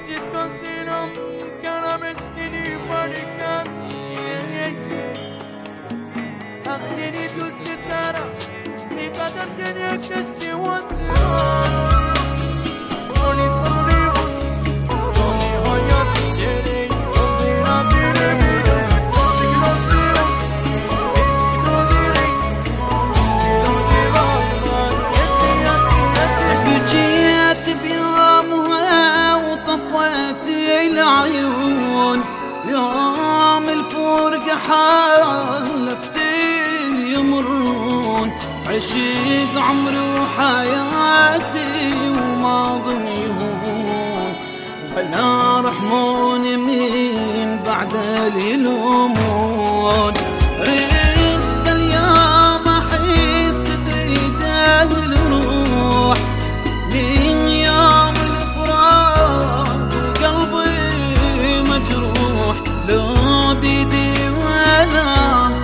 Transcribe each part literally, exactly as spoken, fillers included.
petit consilum caramestini marican Artini dulcitara Mi kadar teni kesti wasiran Oni sulimu Oni hayat içeri Konzira bile bile Digrosiram Eci dozire Silum divanman Yetti yetti yetti جيت بيومها وطفيت العيون يوم الفرقة حالفت يمرون عشق عمري وحياتي وماضيهم ولا رحمون من بعد اليلومون ريت اليوم احس تريده الروح من يوم الفراق قلبي مجروح لو بيدي ولا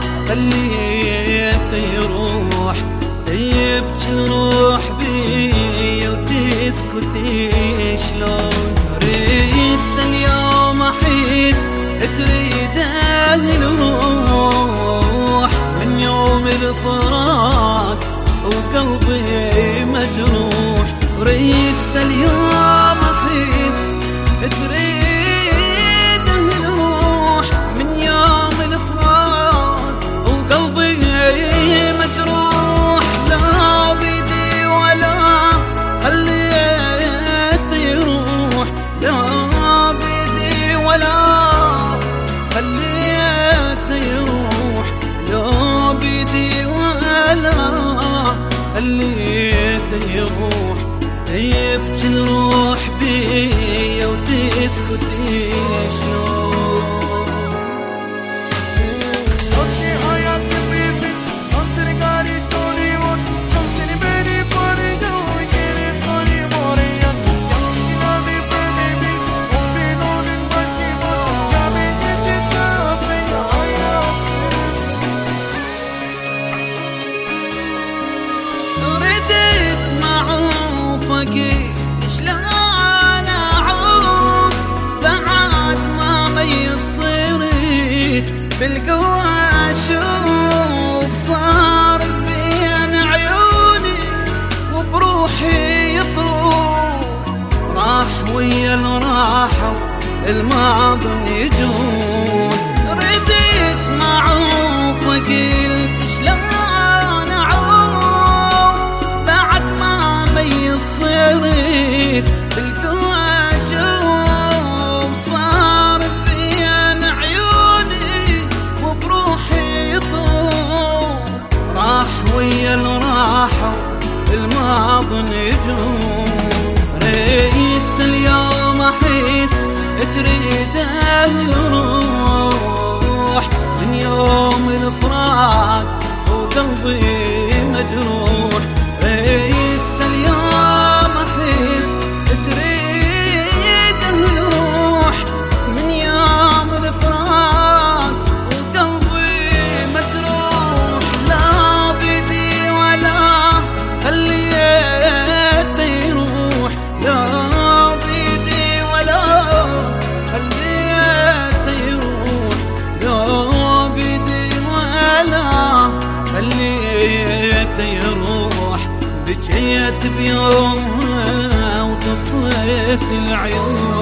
خليته يروح طيب تروح بي وتسكتي شلون ريت اليوم احس تريده الروح من يوم الفراق وقلبي مجروح ريت اليوم احس تريده الروح من يوم الفراق وقلبي مجروح لا بيدي ولا خليته يروح لا بيدي ولا خليته يروح لا بيدي ولا خليته يروح طيب تروح بيا وتسكتي شلون Oggi hayat bibi Anseni gari soni won Anseni beni pari doi Kere soni moriyan Yankina bi bebi Umbi nonin baki won Yabe neti tabi hayat رديت معه فقير شلون اعوف بعد ما ميصيري بالقوة اشوف صار بين عيوني وبروحي يطوف راح ويا الراحة الماضي يجون رديت معه فقلت شلون اعوف بعد ما ميصيري بالقوة اشوف صار بين عيوني وبروحي يطوف راح ويا الراحة الماضي نجوم ريت اليوم احس تريده الروح من يوم الفراق وقلبي مجروح ريت اليوم احس تريده الروح من يوم الفراق وقلبي مجروح لا بيدي ولا خليته يروح لا بيدي ولا خليته يروح لا بيدي ولا خليته يروح بجيت بيومها وطفيت العيون